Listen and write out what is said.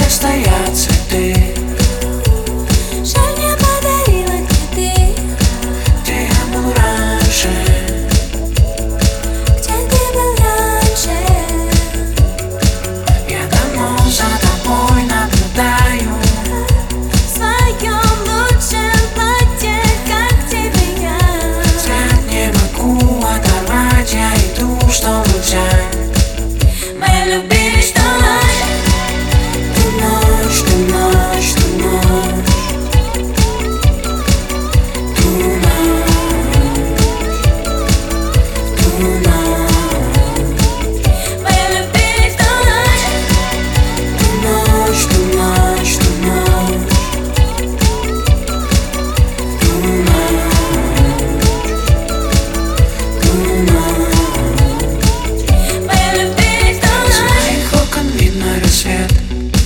стоят цветы. Жаль, не подарила цветы. Где я был раньше? Где ты был раньше? Я давно за тобой наблюдаю. В своем лучшем платье, как тебе я. Взгляд не могу оторвать, я иду, чтобы взять. Мы любили, что ночь. Ту ночь, ту ночь, ту ночь. Ту ночь, ту ночь. Мы любили, что ночь. Ту ночь, ту ночь, ту ночь. Ту ночь, ту ночь. Мы любили, что С ночь. моих окон видно рассвет.